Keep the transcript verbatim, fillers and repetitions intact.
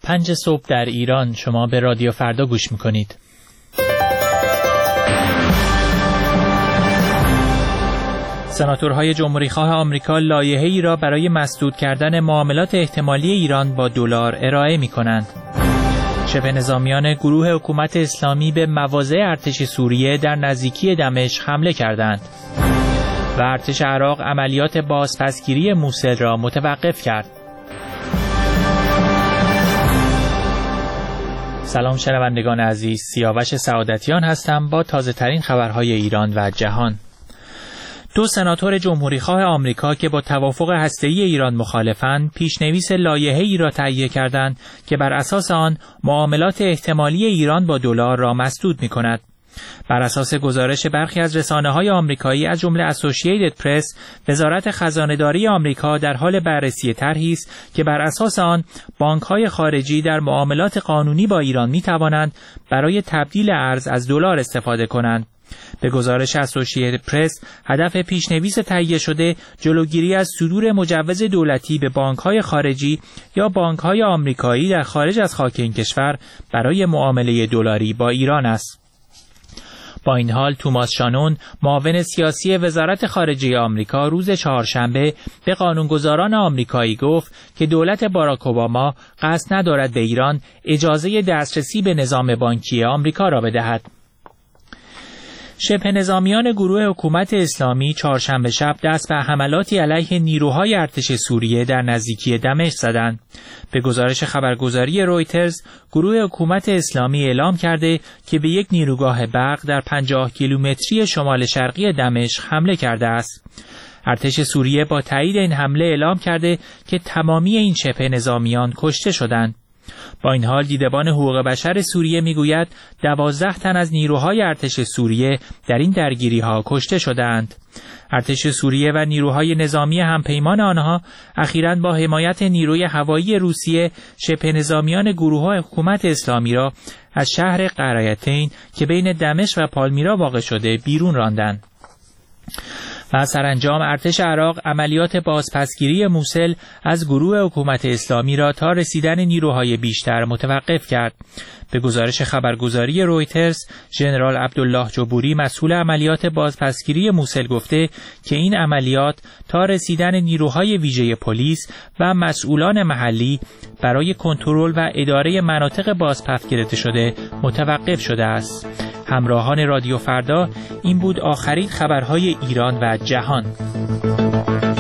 پنج صبح در ایران. شما به رادیو فردا گوش میکنید. سناتورهای جمهوریخواه آمریکا لایحه‌ای را برای مسدود کردن معاملات احتمالی ایران با دلار ارائه می‌کنند. شبه نظامیان گروه حکومت اسلامی به مواضع ارتش سوریه در نزدیکی دمشق حمله کردند و ارتش عراق عملیات بازپسگیری موصل را متوقف کرد. سلام شنوندگان عزیز، سیاوش سعادتیان هستم با تازه ترین خبرهای ایران و جهان. دو سناتور جمهوریخواه آمریکا که با توافق هسته‌ای ایران مخالفند، پیشنویس لایحه‌ای را تهیه کردند که بر اساس آن معاملات احتمالی ایران با دلار را مسدود می‌کند. بر اساس گزارش برخی از رسانه‌های آمریکایی از جمله اسوسییتد پرس، وزارت خزانه‌داری آمریکا در حال بررسی طرحی است که بر اساس آن بانک‌های خارجی در معاملات قانونی با ایران می‌توانند برای تبدیل ارز از دلار استفاده کنند. به گزارش اسوسییتد پرس، هدف پیشنویس تهیه شده جلوگیری از صدور مجوز دولتی به بانک‌های خارجی یا بانک‌های آمریکایی در خارج از خاک این کشور برای معامله دلاری با ایران است. با این حال توماس شانون، معاون سیاسی وزارت خارجه آمریکا، روز چهارشنبه به قانونگذاران آمریکایی گفت که دولت باراک اوباما قصد ندارد به ایران اجازه دسترسی به نظام بانکی آمریکا را بدهد. شبه نظامیان گروه حکومت اسلامی چهارشنبه شب دست به حملاتی علیه نیروهای ارتش سوریه در نزدیکی دمشق زدند. به گزارش خبرگزاری رویترز، گروه حکومت اسلامی اعلام کرده که به یک نیروگاه برق در پنجاه کیلومتری شمال شرقی دمشق حمله کرده است. ارتش سوریه با تایید این حمله اعلام کرده که تمامی این شبه نظامیان کشته شدند. با این حال دیدبان حقوق بشر سوریه میگوید دوازده تن از نیروهای ارتش سوریه در این درگیری ها کشته شدند. ارتش سوریه و نیروهای نظامی همپیمان آنها اخیراً با حمایت نیروی هوایی روسیه شبه نظامیان گروه حکومت اسلامی را از شهر قرایتین که بین دمشق و پالمیرا واقع شده بیرون راندند. و سرانجام ارتش عراق عملیات بازپسگیری موصل از گروه حکومت اسلامی را تا رسیدن نیروهای بیشتر متوقف کرد. به گزارش خبرگزاری رویترز، ژنرال عبدالله جبوری مسئول عملیات بازپسگیری موصل گفته که این عملیات تا رسیدن نیروهای ویژه پلیس و مسئولان محلی برای کنترل و اداره مناطق بازپس گرفته شده متوقف شده است. همراهان رادیو فردا، این بود آخرین خبرهای ایران و جهان.